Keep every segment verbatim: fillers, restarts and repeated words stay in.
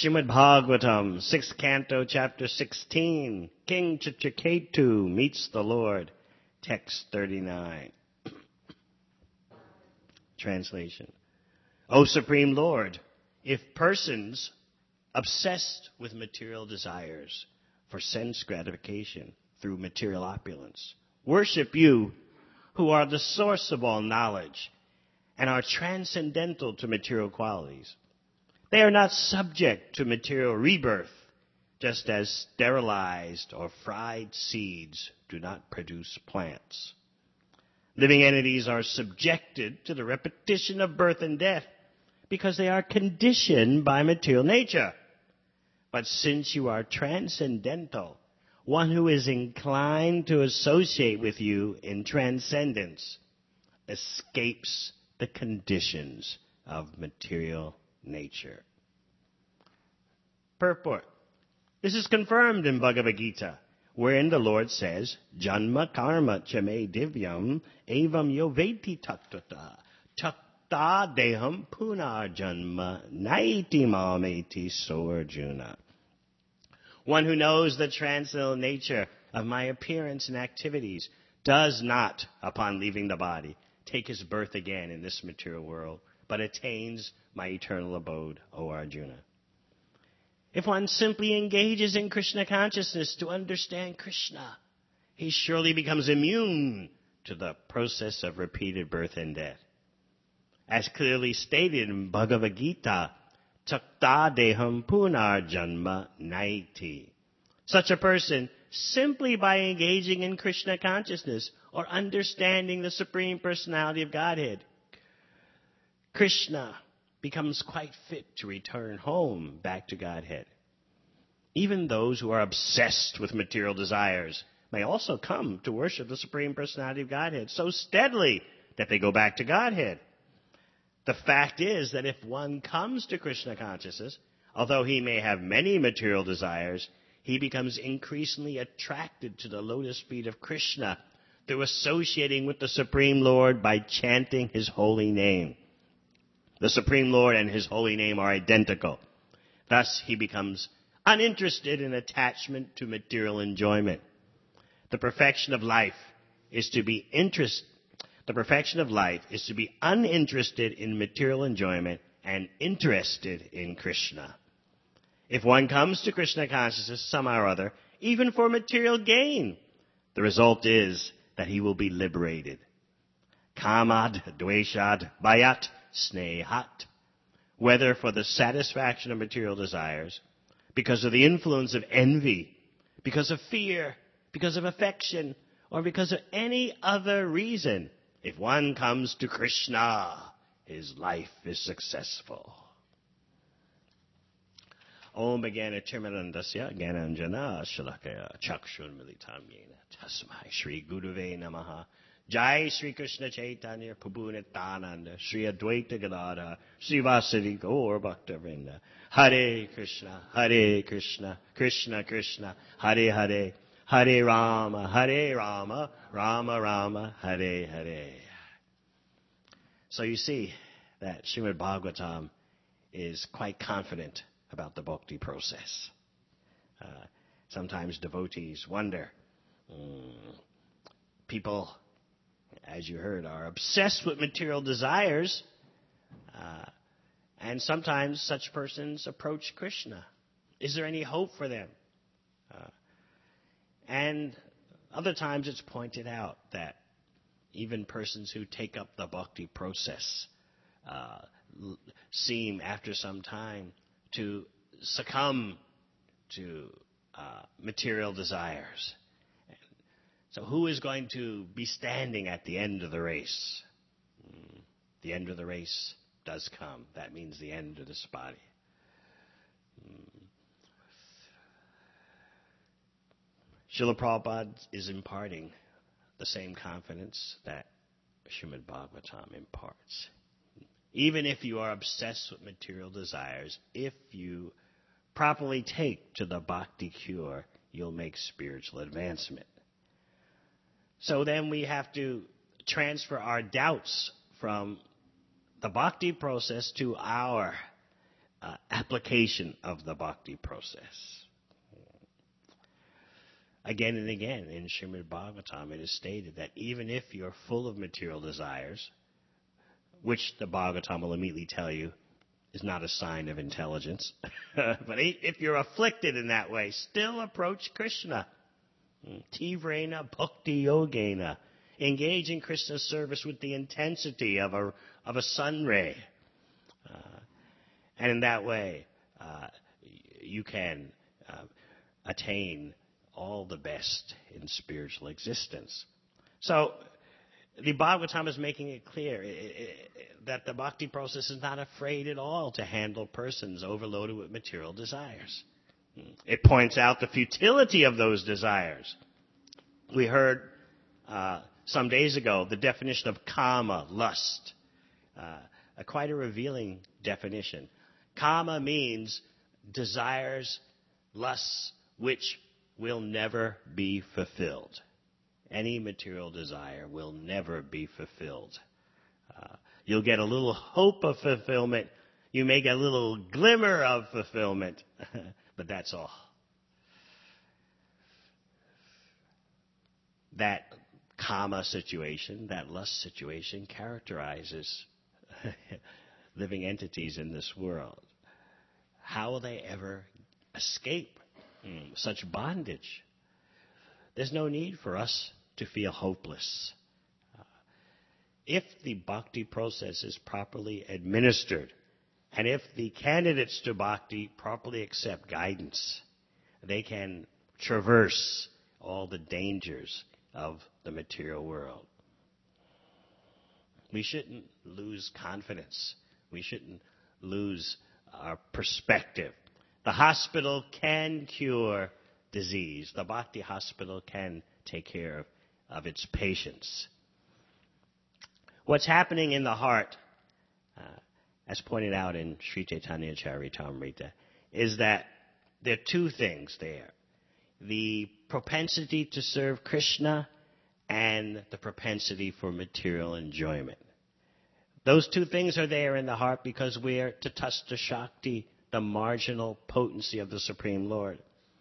Srimad Bhagavatam, sixth canto, chapter sixteen. King Chitraketu meets the Lord. Text thirty-nine. Translation. O Supreme Lord, if persons obsessed with material desires for sense gratification through material opulence worship you, who are the source of all knowledge and are transcendental to material qualities, they are not subject to material rebirth, just as sterilized or fried seeds do not produce plants. Living entities are subjected to the repetition of birth and death because they are conditioned by material nature. But since you are transcendental, one who is inclined to associate with you in transcendence escapes the conditions of material nature. Purport. This is confirmed in Bhagavad Gita, wherein the Lord says, Janma karma chame divyam evam yoveti tattata takta deham punar janma naiti mameti so Arjuna. One who knows the transcendental nature of my appearance and activities does not, upon leaving the body, take his birth again in this material world, but attains my eternal abode, O Arjuna. If one simply engages in Krishna consciousness to understand Krishna, he surely becomes immune to the process of repeated birth and death. As clearly stated in Bhagavad Gita, Takta deham punar janma naiti. Such a person, simply by engaging in Krishna consciousness or understanding the Supreme Personality of Godhead, Krishna becomes quite fit to return home back to Godhead. Even those who are obsessed with material desires may also come to worship the Supreme Personality of Godhead so steadily that they go back to Godhead. The fact is that if one comes to Krishna consciousness, although he may have many material desires, he becomes increasingly attracted to the lotus feet of Krishna through associating with the Supreme Lord by chanting his holy name. The Supreme Lord and his holy name are identical. Thus, he becomes uninterested in attachment to material enjoyment. The perfection of life is to be interest. The perfection of life is to be uninterested in material enjoyment and interested in Krishna. If one comes to Krishna consciousness somehow or other, even for material gain, the result is that he will be liberated. Kamad, dveshad, bayat, snehat. Whether for the satisfaction of material desires, because of the influence of envy, because of fear, because of affection, or because of any other reason, if one comes to Krishna, his life is successful. Om Gana Chimarandasya Gananjana Shalakaya Chakshun Militam Yena Tasmai Shri Guruve Namaha Jai Shri Krishna Chaitanya Prabhu Nityananda Shri Advaita Gadadhara Shri Vasari Gaur Bhakta-vrinda. Hare Krishna, Hare Krishna, Krishna Krishna, Hare Hare, Hare Rama, Hare Rama, Rama Rama, Hare Hare. So you see that Srimad Bhagavatam is quite confident about the bhakti process. Uh, sometimes devotees wonder. Mm, people, as you heard, are obsessed with material desires, uh, and sometimes such persons approach Krishna. Is there any hope for them? Uh, and other times it's pointed out that even persons who take up the bhakti process uh, seem, after some time, to succumb to uh, material desires. So who is going to be standing at the end of the race? Mm, the end of the race does come. That means the end of this body. Mm. Srila Prabhupada is imparting the same confidence that Srimad Bhagavatam imparts. Even if you are obsessed with material desires, if you properly take to the bhakti cure, you'll make spiritual advancement. So then we have to transfer our doubts from the bhakti process to our uh, application of the bhakti process. Again and again in Srimad Bhagavatam, it is stated that even if you're full of material desires, which the Bhagavatam will immediately tell you is not a sign of intelligence, but if you're afflicted in that way, still approach Krishna. Tivrena bhakti yogena. Engage in Krishna's service with the intensity of a, of a sun ray. Uh, and in that way, uh, you can uh, attain all the best in spiritual existence. So, the Bhagavatam is making it clear that the bhakti process is not afraid at all to handle persons overloaded with material desires. It points out the futility of those desires. We heard uh, some days ago the definition of kama, lust, uh, a quite a revealing definition. Kama means desires, lusts, which will never be fulfilled. Any material desire will never be fulfilled. Uh, you'll get a little hope of fulfillment. You may get a little glimmer of fulfillment, but that's all. That kama situation, that lust situation, characterizes living entities in this world. How will they ever escape mm, such bondage? There's no need for us to feel hopeless. Uh, if the bhakti process is properly administered, and if the candidates to bhakti properly accept guidance, they can traverse all the dangers of the material world. We shouldn't lose confidence. We shouldn't lose our perspective. The hospital can cure disease. The bhakti hospital can take care of, of its patients. What's happening in the heart, uh, as pointed out in Sri Chaitanya Charitamrita, is that there are two things there. The propensity to serve Krishna and the propensity for material enjoyment. Those two things are there in the heart because we are tatastha shakti, the marginal potency of the Supreme Lord.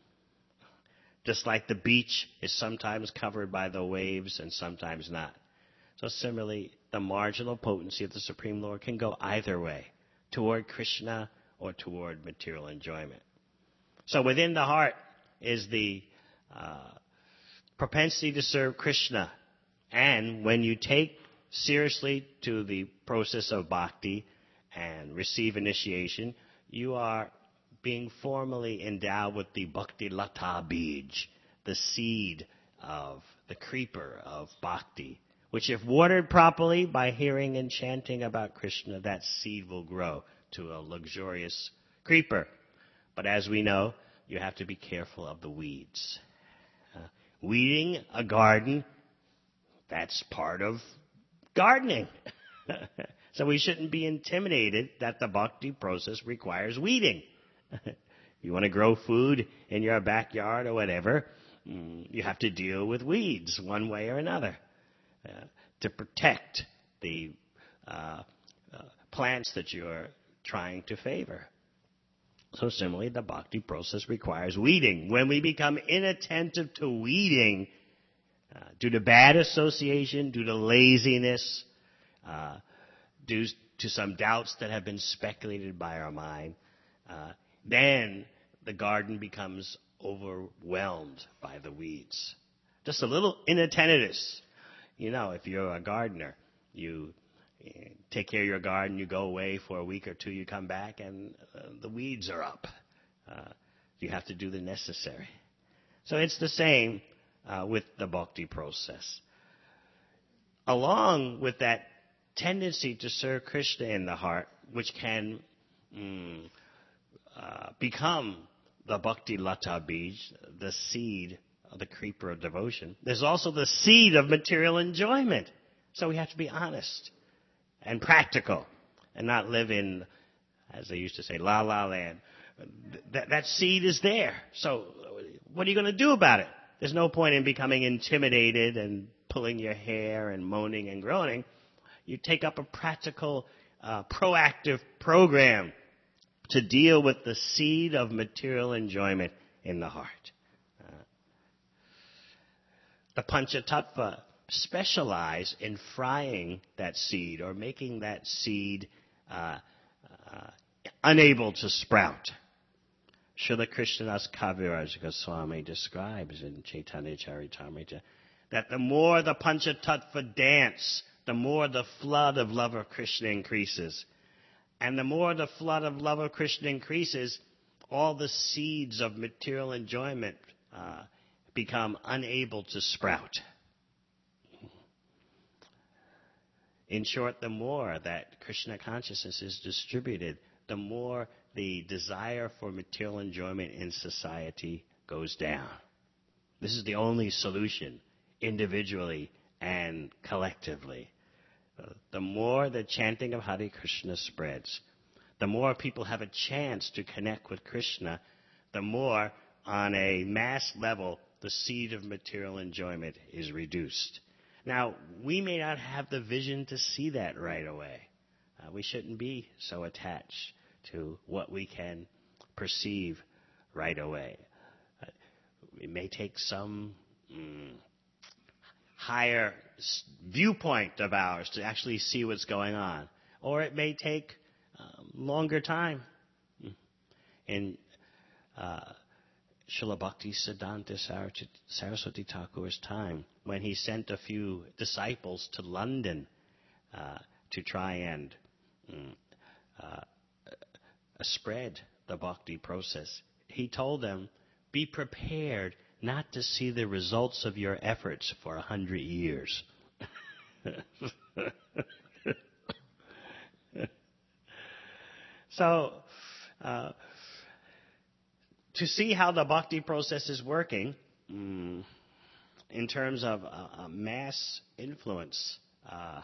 Just like the beach is sometimes covered by the waves and sometimes not. So similarly, the marginal potency of the Supreme Lord can go either way, toward Krishna or toward material enjoyment. So within the heart is the uh, propensity to serve Krishna. And when you take seriously to the process of bhakti and receive initiation, you are being formally endowed with the bhakti lata bij, the seed of the creeper of bhakti, which if watered properly by hearing and chanting about Krishna, that seed will grow to a luxurious creeper. But as we know, you have to be careful of the weeds. Uh, weeding a garden, that's part of gardening. So we shouldn't be intimidated that the bhakti process requires weeding. You want to grow food in your backyard or whatever, you have to deal with weeds one way or another uh, to protect the uh, uh, plants that you're trying to favor. So similarly, the bhakti process requires weeding. When we become inattentive to weeding, uh, due to bad association, due to laziness, uh, due to some doubts that have been speculated by our mind, uh, then the garden becomes overwhelmed by the weeds. Just a little inattentiveness. You know, if you're a gardener, you take care of your garden, you go away for a week or two, you come back, and uh, the weeds are up. Uh, you have to do the necessary. So it's the same uh, with the bhakti process. Along with that tendency to serve Krishna in the heart, which can mm, uh, become the bhakti lata bij, the seed of the creeper of devotion, there's also the seed of material enjoyment. So we have to be honest and practical and not live in, as they used to say, la la land. That, that seed is there. So what are you going to do about it? There's no point in becoming intimidated and pulling your hair and moaning and groaning. You take up a practical, uh, proactive program to deal with the seed of material enjoyment in the heart. Uh, the Panchatattva specialize in frying that seed or making that seed uh, uh, unable to sprout. Srila Krishnadas Kaviraj Goswami describes in Chaitanya Charitamrita that the more the Panchatattva dance, the more the flood of love of Krishna increases. And the more the flood of love of Krishna increases, all the seeds of material enjoyment uh, become unable to sprout. In short, the more that Krishna consciousness is distributed, the more the desire for material enjoyment in society goes down. This is the only solution, individually and collectively. Uh, the more the chanting of Hare Krishna spreads, the more people have a chance to connect with Krishna, the more, on a mass level, the seed of material enjoyment is reduced. Now, we may not have the vision to see that right away. Uh, we shouldn't be so attached to what we can perceive right away. Uh, it may take some mm, higher viewpoint of ours to actually see what's going on. Or it may take um, longer time. In uh, Srila Bhakti Siddhanta Saraswati Thakur's time, when he sent a few disciples to London uh, to try and mm, uh, spread the bhakti process, he told them, be prepared not to see the results of your efforts for a hundred years. So, uh, to see how the bhakti process is working mm, in terms of uh, mass influence, uh,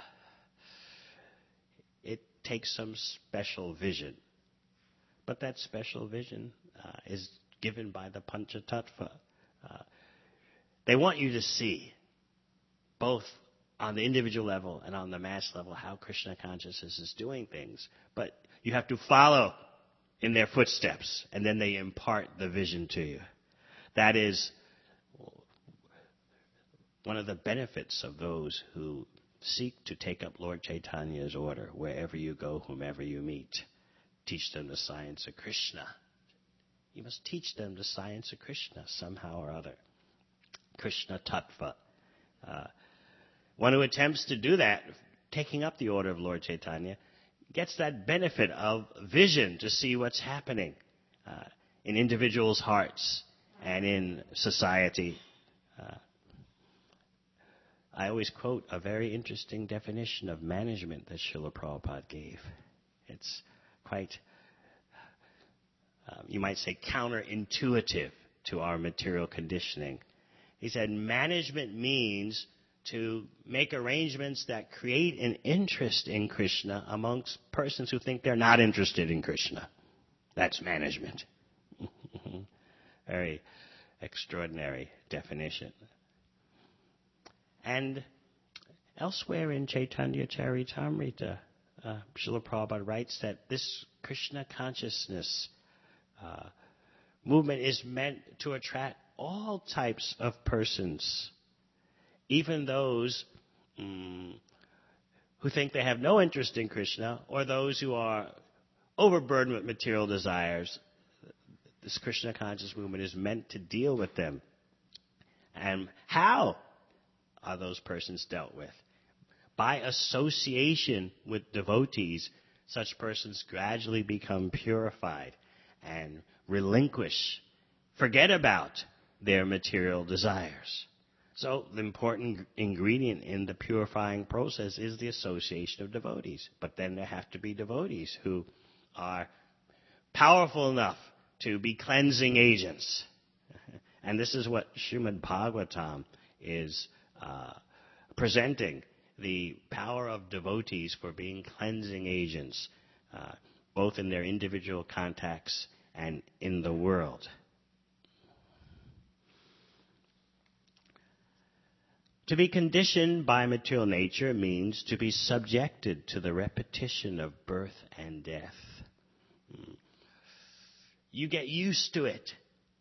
it takes some special vision. But that special vision uh, is given by the Panchatattva. Uh, they want you to see, both on the individual level and on the mass level, how Krishna consciousness is doing things. But you have to follow in their footsteps, and then they impart the vision to you. That is one of the benefits of those who seek to take up Lord Chaitanya's order, wherever you go, whomever you meet. Teach them the science of Krishna. You must teach them the science of Krishna somehow or other. Krishna Tattva. Uh, one who attempts to do that, taking up the order of Lord Chaitanya, gets that benefit of vision to see what's happening uh, in individuals' hearts and in society. Uh, I always quote a very interesting definition of management that Srila Prabhupada gave. It's quite, uh, you might say, counterintuitive to our material conditioning. He said, management means to make arrangements that create an interest in Krishna amongst persons who think they're not interested in Krishna. That's management. Very extraordinary definition. And elsewhere in Chaitanya Charitamrita, uh, Srila Prabhupada writes that this Krishna consciousness uh, movement is meant to attract all types of persons, even those mm, who think they have no interest in Krishna, or those who are overburdened with material desires. This Krishna conscious movement is meant to deal with them. And how are those persons dealt with? By association with devotees, such persons gradually become purified and relinquish, forget about their material desires. So the important ingredient in the purifying process is the association of devotees. But then there have to be devotees who are powerful enough to be cleansing agents. And this is what Srimad Bhagavatam is uh, presenting, the power of devotees for being cleansing agents, uh, both in their individual contacts and in the world. To be conditioned by material nature means to be subjected to the repetition of birth and death. you get used to it.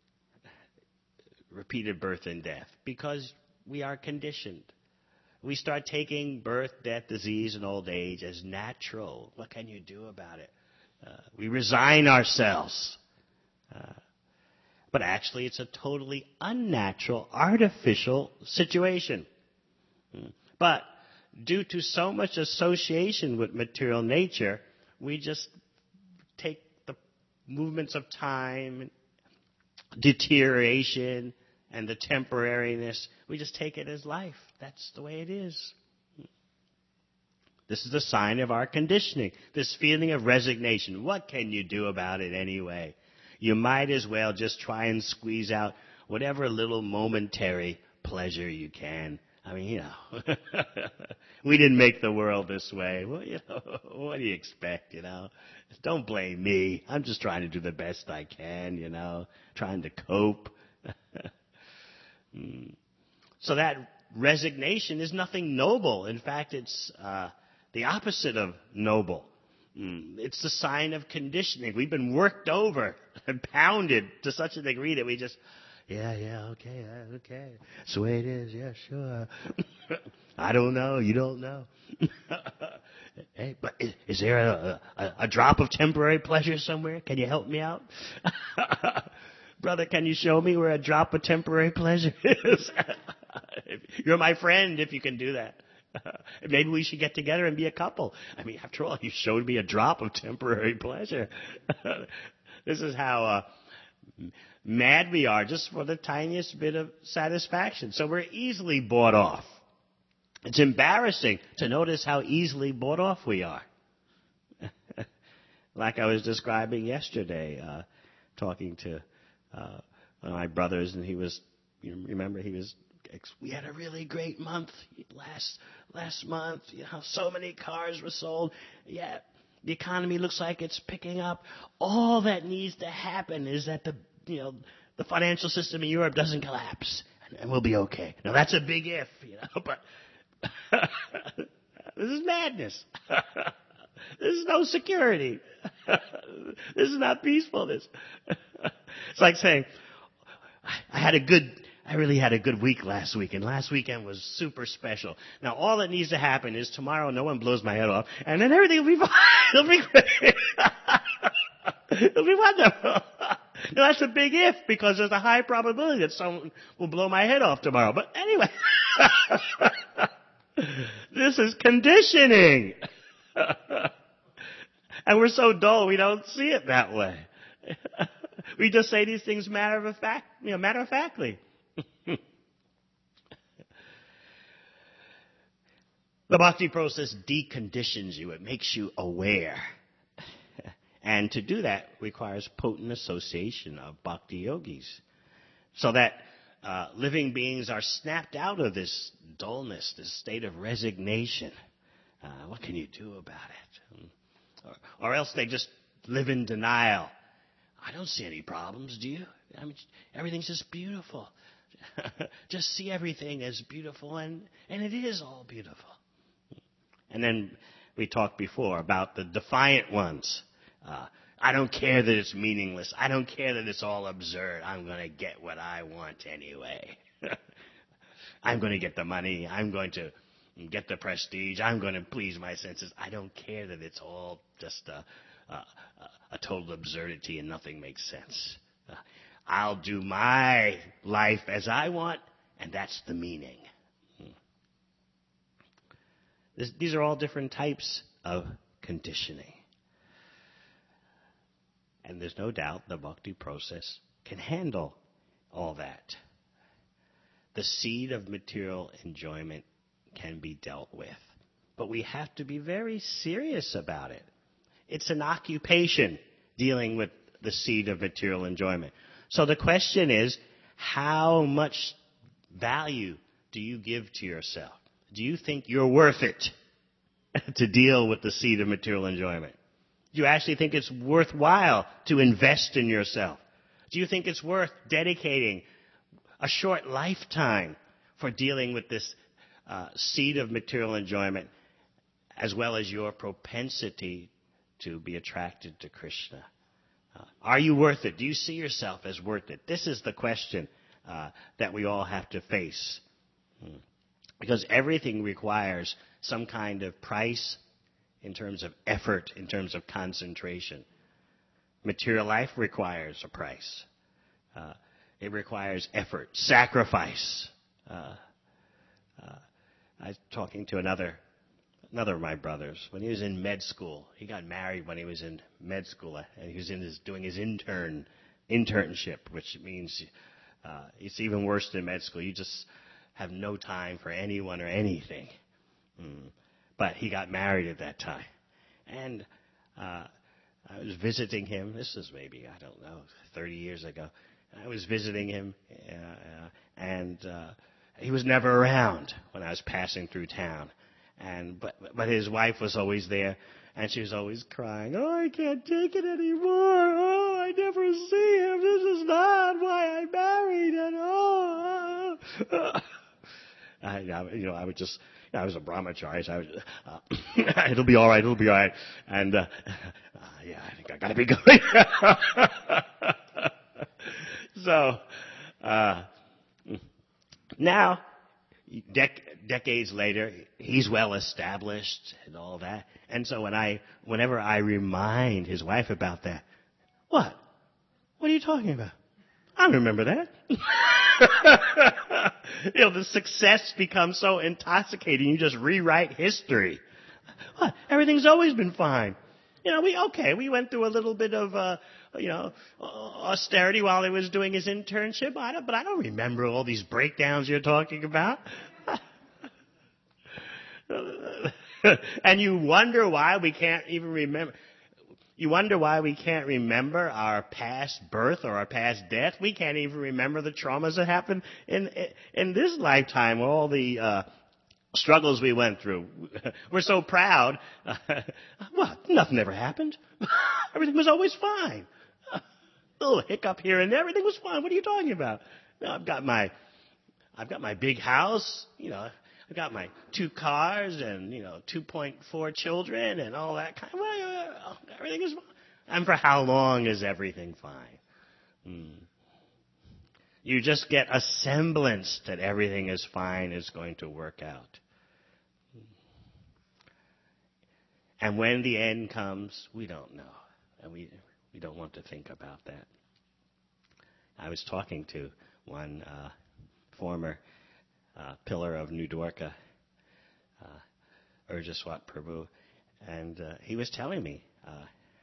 Repeated birth and death, because we are conditioned. We start taking birth, death, disease, and old age as natural. What can you do about it? Uh, we resign ourselves. Uh, but actually, it's a totally unnatural, artificial situation. But due to so much association with material nature, we just take the movements of time, deterioration, and the temporariness, we just take it as life. That's the way it is. This is a sign of our conditioning, this feeling of resignation. What can you do about it anyway? You might as well just try and squeeze out whatever little momentary pleasure you can. I mean, you know, we didn't make the world this way. Well, you know, what do you expect, you know? Don't blame me. I'm just trying to do the best I can, you know, trying to cope. So that resignation is nothing noble. In fact, it's uh, the opposite of noble. It's the sign of conditioning. We've been worked over and pounded to such a degree that we just, yeah, yeah, okay, uh, okay. That's the way it is, yeah, sure. I don't know, you don't know. Hey, but is, is there a, a, a drop of temporary pleasure somewhere? Can you help me out? Brother, can you show me where a drop of temporary pleasure is? You're my friend if you can do that. Maybe we should get together and be a couple. I mean, after all, you showed me a drop of temporary pleasure. This is how uh, mad we are just for the tiniest bit of satisfaction. So we're easily bought off. It's embarrassing to notice how easily bought off we are. Like I was describing yesterday, uh, talking to uh, one of my brothers, and he was, you remember, he was, we had a really great month last last month. You know, so many cars were sold. Yeah, the economy looks like it's picking up. All that needs to happen is that the you know the financial system in Europe doesn't collapse, and, and we'll be okay. Now that's a big if, you know, but this is madness. This is no security. This is not peacefulness. It's like saying, I had a good, I really had a good week last week, and last weekend was super special. Now all that needs to happen is tomorrow no one blows my head off, and then everything will be fine. It'll be great. It'll be wonderful. Now that's a big if, because there's a high probability that someone will blow my head off tomorrow. But anyway, this is conditioning. And we're so dull we don't see it that way. We just say these things matter of fact, you know, matter of factly. The bhakti process deconditions you. It makes you aware. And to do that requires potent association of bhakti yogis. So that uh, living beings are snapped out of this dullness, this state of resignation. Uh, what can you do about it? Or, or else they just live in denial. I don't see any problems, do you? I mean, everything's just beautiful. Just see everything as beautiful, and, and it is all beautiful. And then we talked before about the defiant ones. Uh, I don't care that it's meaningless. I don't care that it's all absurd. I'm going to get what I want anyway. I'm going to get the money. I'm going to get the prestige. I'm going to please my senses. I don't care that it's all just a, a, a total absurdity and nothing makes sense. Uh, I'll do my life as I want, and that's the meaning. This, these are all different types of conditioning. And there's no doubt the bhakti process can handle all that. The seed of material enjoyment can be dealt with. But we have to be very serious about it. It's an occupation, dealing with the seed of material enjoyment. So the question is, how much value do you give to yourself? Do you think you're worth it to deal with the seed of material enjoyment? Do you actually think it's worthwhile to invest in yourself? Do you think it's worth dedicating a short lifetime for dealing with this uh, seed of material enjoyment, as well as your propensity to be attracted to Krishna? Uh, are you worth it? Do you see yourself as worth it? This is the question uh, that we all have to face. Hmm. Because everything requires some kind of price in terms of effort, in terms of concentration. Material life requires a price. Uh, it requires effort, sacrifice. Uh, uh, I was talking to another another of my brothers. When he was in med school, he got married when he was in med school, and he was in his, doing his intern internship, which means uh, it's even worse than med school. You just have no time for anyone or anything. Mm. But he got married at that time. And uh, I was visiting him. This is maybe, I don't know, thirty years ago. I was visiting him, uh, uh, and uh, he was never around when I was passing through town. And but but his wife was always there, and she was always crying, "Oh, I can't take it anymore. Oh, I never see him. This is not why I married him. Oh." oh. I, you know, I would just, I was a brahmachari, so I was, uh, it'll be all right, it'll be all right. And, uh, uh, yeah, I think I gotta be going. So, uh, now, dec- decades later, he's well established and all that. And so when I, whenever I remind his wife about that, what? What are you talking about? I remember that. You know, the success becomes so intoxicating, you just rewrite history. What? Everything's always been fine. You know, we, okay, we went through a little bit of, uh, you know, austerity while he was doing his internship, I don't, but I don't remember all these breakdowns you're talking about. And you wonder why we can't even remember. You wonder why we can't remember our past birth or our past death. We can't even remember the traumas that happened in in this lifetime, all the uh, struggles we went through. We're so proud. Uh, what? Nothing ever happened. Everything was always fine. A little hiccup here and there. Everything was fine. What are you talking about? Now, I've got my, I've got my big house. You know, I've got my two cars and, you know, two point four children and all that kind of, well, everything is fine. And for how long is everything fine? Hmm. You just get a semblance that everything is fine, is going to work out. And when the end comes, we don't know. And we, we don't want to think about that. I was talking to one uh, former Uh, pillar of New Dwarka, uh, Urjaswat Prabhu, and uh, he was telling me uh,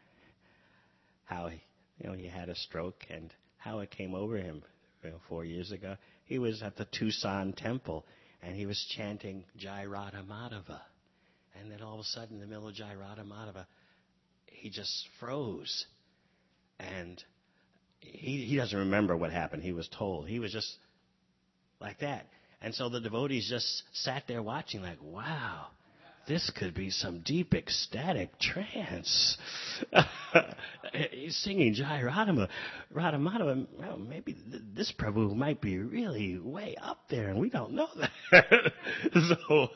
how he, you know, he had a stroke and how it came over him, you know, four years ago. He was at the Tucson temple and he was chanting Jai Radha Madhava, and then all of a sudden, in the middle of Jai Radha Madhava, he just froze, and he he doesn't remember what happened. He was told he was just like that. And so the devotees just sat there watching like, wow, this could be some deep ecstatic trance. He's singing Jai Radha, Radha Madhava. Well, maybe th- this Prabhu might be really way up there, and we don't know that. So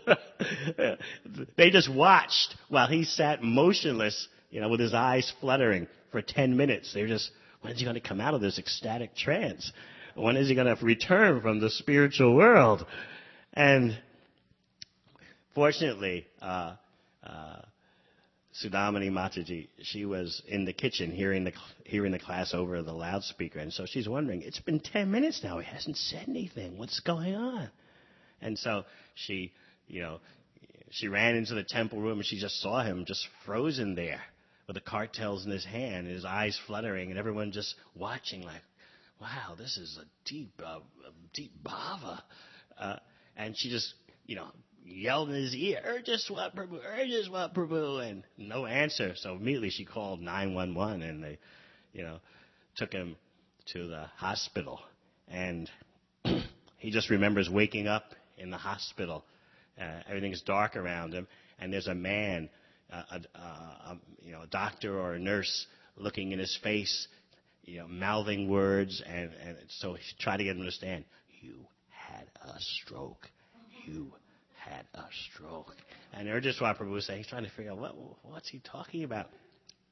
they just watched while he sat motionless, you know, with his eyes fluttering for ten minutes. They were just, when's he going to come out of this ecstatic trance? When is he going to return from the spiritual world? And fortunately, uh, uh, Sudamani Mataji, she was in the kitchen hearing the hearing the class over the loudspeaker, and so she's wondering, it's been ten minutes now, he hasn't said anything. What's going on? And so she, you know, she ran into the temple room and she just saw him just frozen there with the cartels in his hand, and his eyes fluttering, and everyone just watching like, wow, this is a deep, uh, deep bhava. Uh, and she just, you know, yelled in his ear, Urjaswat Prabhu, Urjaswat Prabhu, and no answer. So immediately she called nine one one, and they, you know, took him to the hospital. And he just remembers waking up in the hospital. Uh, everything's dark around him, and there's a man, uh, a, a, a, you know, a doctor or a nurse looking in his face, you know, mouthing words, and, and so he tried to get him to understand, you had a stroke. You had a stroke. And Urjaswat Prabhu was saying, he's trying to figure out, what, what's he talking about?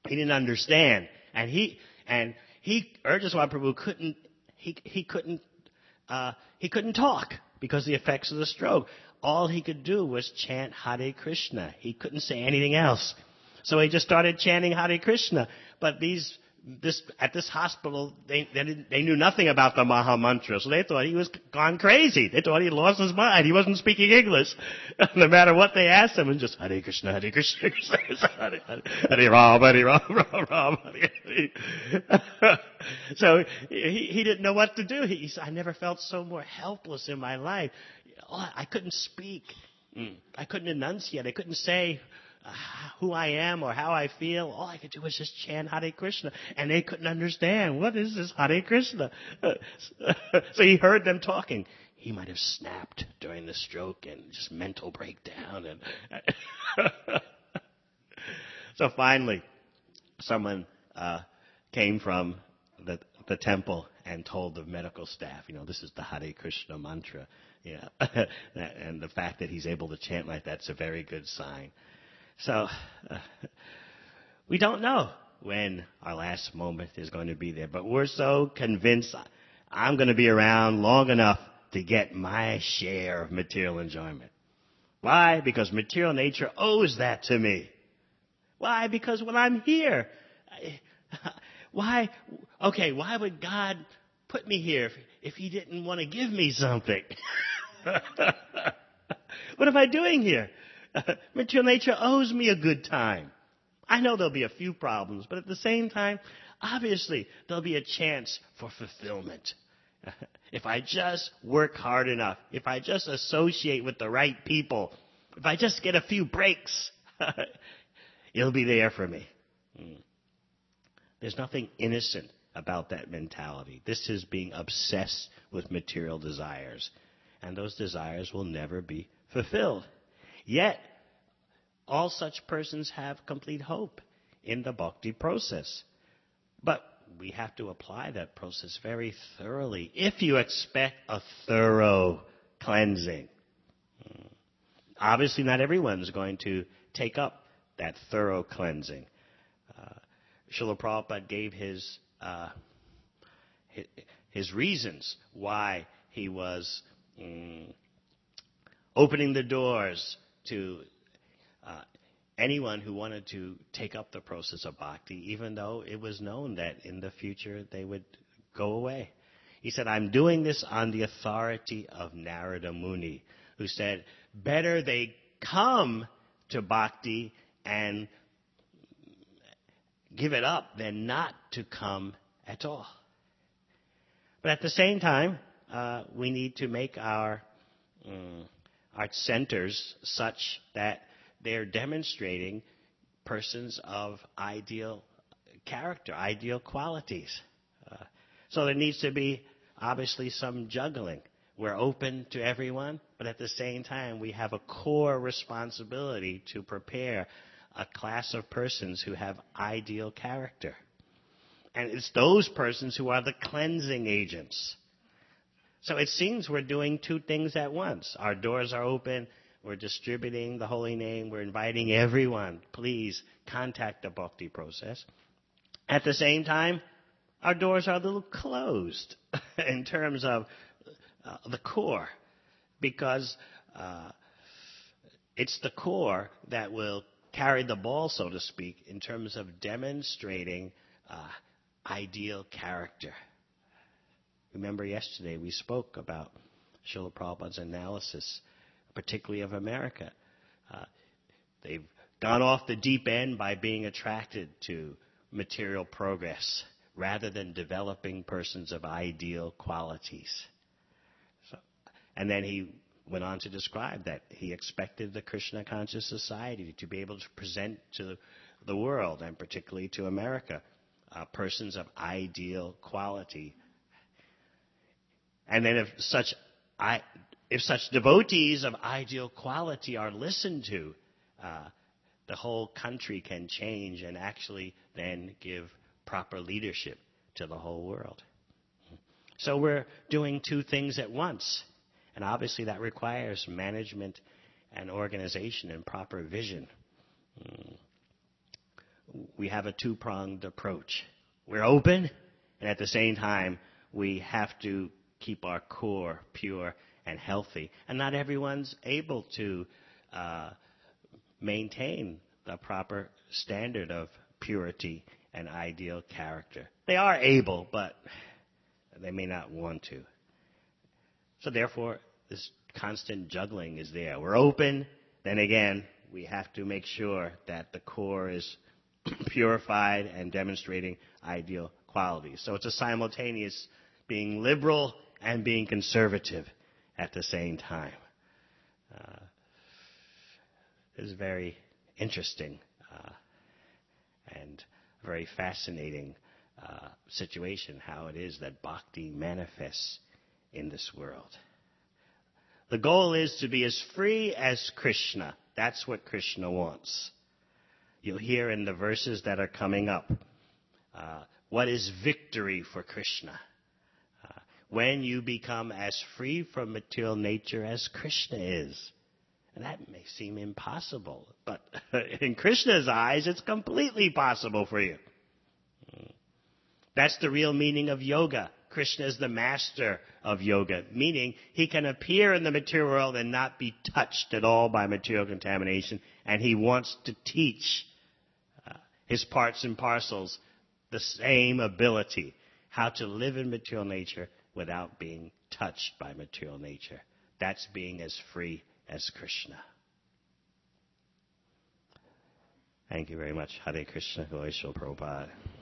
He didn't understand. And he, and he, Urdhva Prabhu couldn't, he, he couldn't, uh, he couldn't talk because of the effects of the stroke. All he could do was chant Hare Krishna. He couldn't say anything else. So he just started chanting Hare Krishna. But these, this, at this hospital, they, they, didn't, they knew nothing about the Maha Mantra. So they thought he was gone crazy. They thought he lost his mind. He wasn't speaking English. No matter what they asked him, it was just Hare Krishna, Hare Krishna, Krishna, Krishna, Hare, Hare, Hare Ram, Hare Ram, Ram, Ram, Hare, Hare. So he, he didn't know what to do. He, he said, I never felt so more helpless in my life. Oh, I couldn't speak. I couldn't enunciate. I couldn't say uh, who I am or how I feel. All I could do was just chant Hare Krishna. And they couldn't understand. What is this Hare Krishna? So he heard them talking. He might have snapped during the stroke and just mental breakdown. And so finally, someone uh, came from the, the temple and told the medical staff, you know, this is the Hare Krishna mantra. Yeah, and the fact that he's able to chant like that's a very good sign. So uh, we don't know when our last moment is going to be there, but we're so convinced I'm going to be around long enough to get my share of material enjoyment. Why? Because material nature owes that to me. Why? Because when I'm here, I, why? Okay, why would God put me here if, if he didn't want to give me something? What am I doing here? Uh, material nature owes me a good time. I know there'll be a few problems, but at the same time, obviously, there'll be a chance for fulfillment. Uh, if I just work hard enough, if I just associate with the right people, if I just get a few breaks, it'll be there for me. Mm. There's nothing innocent about that mentality. This is being obsessed with material desires. And those desires will never be fulfilled. Yet, all such persons have complete hope in the bhakti process. But we have to apply that process very thoroughly if you expect a thorough cleansing. Obviously, not everyone's going to take up that thorough cleansing. Uh, Srila Prabhupada gave his, uh, his, his reasons why he was Mm, opening the doors to uh, anyone who wanted to take up the process of bhakti, even though it was known that in the future they would go away. He said, I'm doing this on the authority of Narada Muni, who said, better they come to bhakti and give it up than not to come at all. But at the same time, Uh, we need to make our um, our centers such that they're demonstrating persons of ideal character, ideal qualities. Uh, so there needs to be obviously some juggling. We're open to everyone, but at the same time we have a core responsibility to prepare a class of persons who have ideal character. And it's those persons who are the cleansing agents. So it seems we're doing two things at once. Our doors are open. We're distributing the holy name. We're inviting everyone. Please contact the bhakti process. At the same time, our doors are a little closed in terms of uh, the core, because uh, it's the core that will carry the ball, so to speak, in terms of demonstrating uh, ideal character. Remember yesterday we spoke about Srila Prabhupada's analysis, particularly of America. Uh, they've gone off the deep end by being attracted to material progress rather than developing persons of ideal qualities. So, and then he went on to describe that he expected the Krishna conscious society to be able to present to the world, and particularly to America, uh, persons of ideal quality. And then if such, if such devotees of ideal quality are listened to, uh, the whole country can change and actually then give proper leadership to the whole world. So we're doing two things at once. And obviously that requires management and organization and proper vision. we have a two-pronged approach. We're open, and at the same time, we have to keep our core pure and healthy. And not everyone's able to uh, maintain the proper standard of purity and ideal character. They are able, but they may not want to. So therefore, this constant juggling is there. We're open, then again, we have to make sure that the core is purified and demonstrating ideal qualities. So it's a simultaneous being liberal and being conservative at the same time. Uh, it's very interesting uh, and very fascinating uh, situation how it is that bhakti manifests in this world. The goal is to be as free as Krishna. That's what Krishna wants. You'll hear in the verses that are coming up, uh, what is victory for Krishna? Uh, when you become as free from material nature as Krishna is. And that may seem impossible, but in Krishna's eyes, it's completely possible for you. That's the real meaning of yoga. Krishna is the master of yoga, meaning he can appear in the material world and not be touched at all by material contamination, and he wants to teach uh, his parts and parcels the same ability, how to live in material nature without being touched by material nature. That's being as free as Krishna. Thank you very much. Hare Krishna, Gaura Prabhupada.